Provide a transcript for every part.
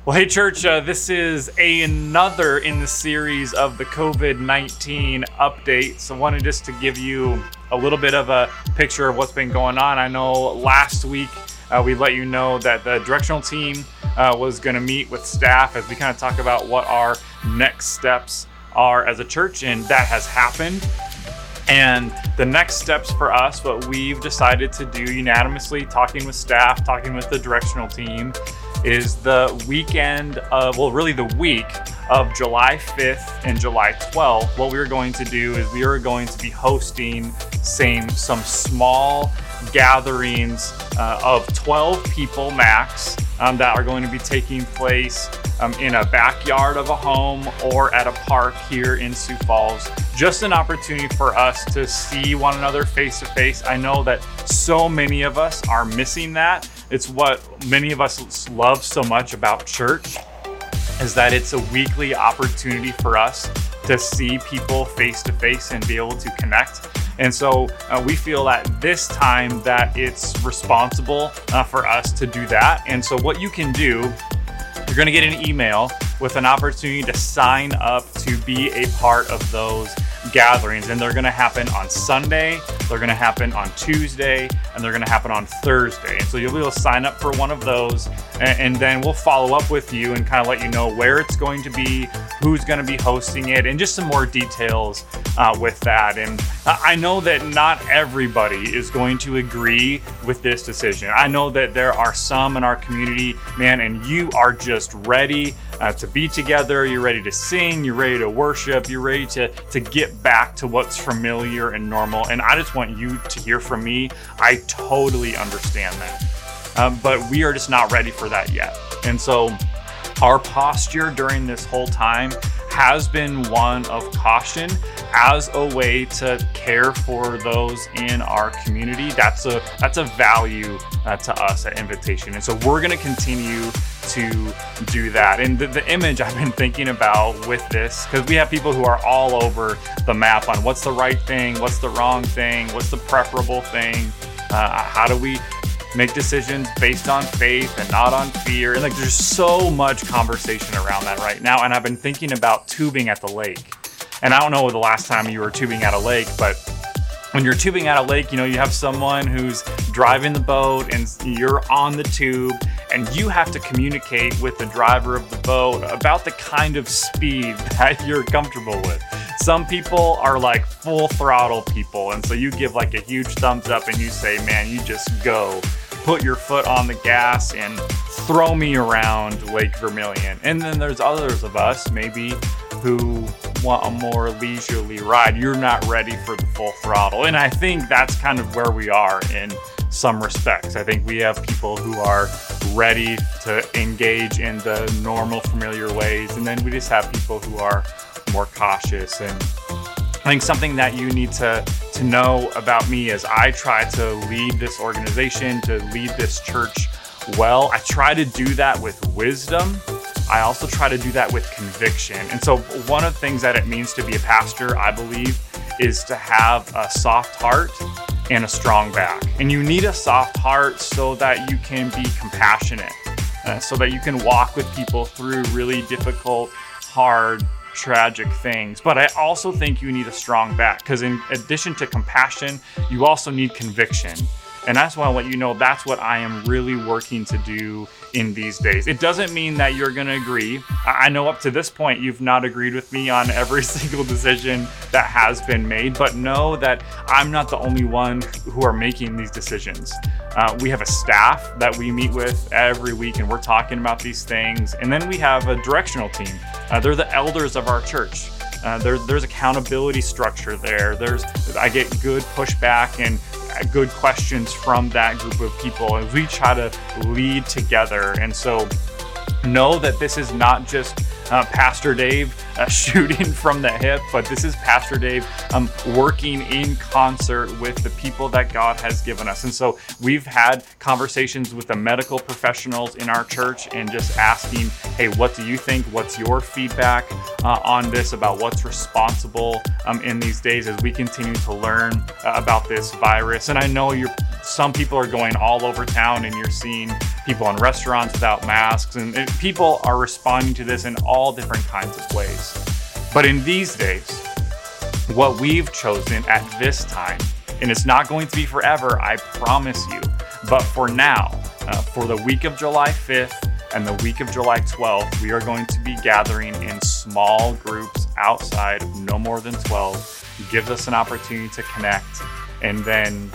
Well, hey, church, this is another in the series of the COVID-19 update. So I wanted just to give you a little bit of a picture of what's been going on. I know last week we let you know that the directional team was going to meet with staff as we kind of talk about what our next steps are as a church, and that has happened. And the next steps for us, what we've decided to do unanimously, talking with staff, talking with the directional team, is the weekend of, really the week of July 5th and July 12th. What we're going to do is we are going to be hosting some small gatherings of 12 people max that are going to be taking place in a backyard of a home or at a park here in Sioux Falls. Just an opportunity for us to see one another face to face. I know that so many of us are missing that. It's what many of us love so much about church, is that it's a weekly opportunity for us to see people face to face and be able to connect. And so we feel at this time that it's responsible for us to do that. And so what you can do, you're going to get an email with an opportunity to sign up to be a part of those gatherings, and they're going to happen on Sunday, they're going to happen on Tuesday, and they're going to happen on Thursday. And so you'll be able to sign up for one of those, and then we'll follow up with you and kind of let you know where it's going to be, who's going to be hosting it, and just some more details with that. And I know that not everybody is going to agree with this decision. I know that there are some in our community, man, and you are just ready to be together, you're ready to sing, you're ready to worship, you're ready to get back to what's familiar and normal. And I just want you to hear from me. I totally understand that. But we are just not ready for that yet. And so our posture during this whole time has been one of caution as a way to care for those in our community. That's a value to us at Invitation. And so we're going to continue to do that. And the image I've been thinking about with this, because we have people who are all over the map on what's the right thing, what's the wrong thing, what's the preferable thing, how do we make decisions based on faith and not on fear. And there's so much conversation around that right now. And I've been thinking about tubing at the lake. And I don't know the last time you were tubing at a lake, but when you're tubing at a lake, you have someone who's driving the boat and you're on the tube, and you have to communicate with the driver of the boat about the kind of speed that you're comfortable with. Some people are like full throttle people, and so you give like a huge thumbs up and you say, man, you just go. Put your foot on the gas and throw me around Lake Vermilion. And then there's others of us maybe who want a more leisurely ride. You're not ready for the full throttle. And I think that's kind of where we are in some respects. I think we have people who are ready to engage in the normal, familiar ways. And then we just have people who are more cautious. And I think something that you need to know about me as I try to lead this organization, to lead this church well, I try to do that with wisdom. I also try to do that with conviction. And so one of the things that it means to be a pastor, I believe, is to have a soft heart and a strong back. And you need a soft heart so that you can be compassionate, so that you can walk with people through really difficult, hard, tragic things. But I also think you need a strong back, because in addition to compassion, you also need conviction. And that's why I want you to know that's what I am really working to do in these days. It doesn't mean that you're going to agree. I know up to this point, you've not agreed with me on every single decision that has been made, but know that I'm not the only one who are making these decisions. We have a staff that we meet with every week, and we're talking about these things. And then we have a directional team. They're the elders of our church. There's accountability structure there. I get good pushback and good questions from that group of people, and we try to lead together. And so know that this is not just Pastor Dave shooting from the hip, but this is Pastor Dave working in concert with the people that God has given us. And so we've had conversations with the medical professionals in our church and just asking, hey, what do you think? What's your feedback on this, about what's responsible in these days as we continue to learn about this virus? And I know some people are going all over town, and you're seeing people in restaurants without masks, and people are responding to this in all different kinds of ways. But in these days, what we've chosen at this time, and it's not going to be forever, I promise you, but for now, for the week of July 5th and the week of July 12th, we are going to be gathering in small groups outside, no more than 12. It gives us an opportunity to connect. And then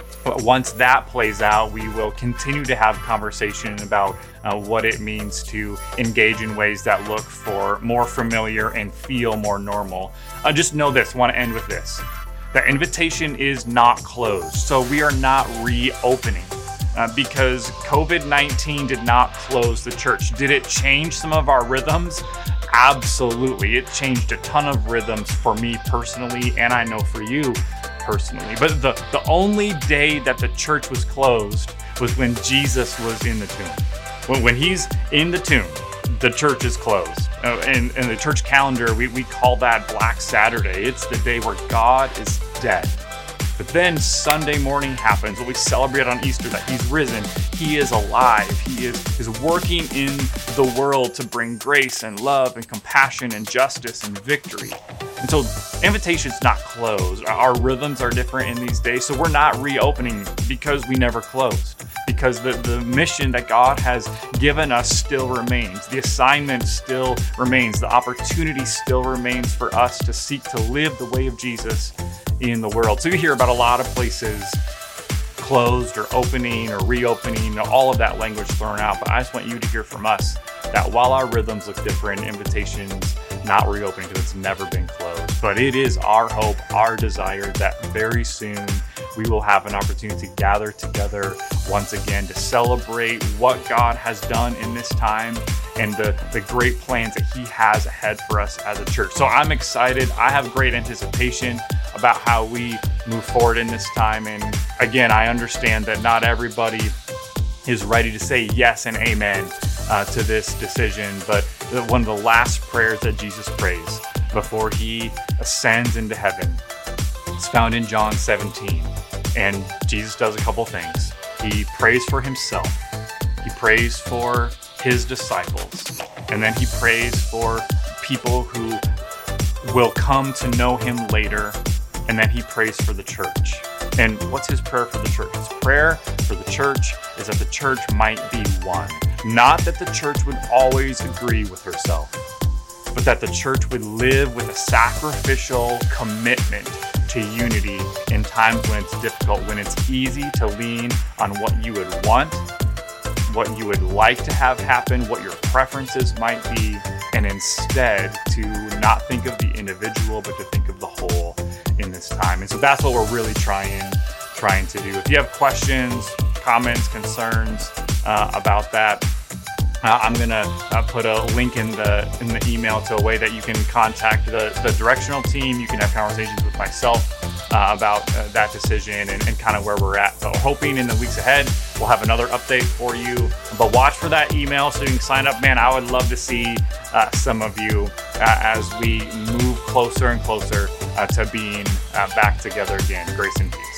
once that plays out, we will continue to have conversation about what it means to engage in ways that look for more familiar and feel more normal. Just know this, I want to end with this. The invitation is not closed, so we are not reopening because COVID-19 did not close the church. Did it change some of our rhythms? Absolutely. It changed a ton of rhythms for me personally, and I know for you personally. But the only day that the church was closed was when Jesus was in the tomb. When he's in the tomb, the church is closed. In the church calendar, we call that Black Saturday. It's the day where God is dead. But then Sunday morning happens, what we celebrate on Easter, that he's risen. He is alive. He is working in the world to bring grace and love and compassion and justice and victory. And so invitation's not closed. Our rhythms are different in these days, so we're not reopening because we never closed. Because the mission that God has given us still remains. The assignment still remains. The opportunity still remains for us to seek to live the way of Jesus in the world. So you hear about a lot of places closed or opening or reopening, all of that language thrown out. But I just want you to hear from us that while our rhythms look different, invitations not reopening because it's never been closed. But it is our hope, our desire that very soon we will have an opportunity to gather together once again to celebrate what God has done in this time and the great plans that he has ahead for us as a church. So I'm excited. I have great anticipation about how we move forward in this time. And again, I understand that not everybody is ready to say yes and amen to this decision. But one of the last prayers that Jesus prays before he ascends into heaven is found in John 17. And Jesus does a couple things. He prays for himself. He prays for his disciples. And then he prays for people who will come to know him later. And then he prays for the church. And what's his prayer for the church? His prayer for the church is that the church might be one. Not that the church would always agree with herself, but that the church would live with a sacrificial commitment to unity in times when it's difficult, when it's easy to lean on what you would want, what you would like to have happen, what your preferences might be, and instead to not think of the individual, but to think of the whole in this time. And so that's what we're really trying to do. If you have questions, comments, concerns about that, I'm gonna put a link in the email to a way that you can contact the directional team. You can have conversations with myself about that decision and kind of where we're at. So hoping in the weeks ahead we'll have another update for you. But watch for that email so you can sign up. Man, I would love to see some of you as we move closer and closer to being back together again. Grace and peace.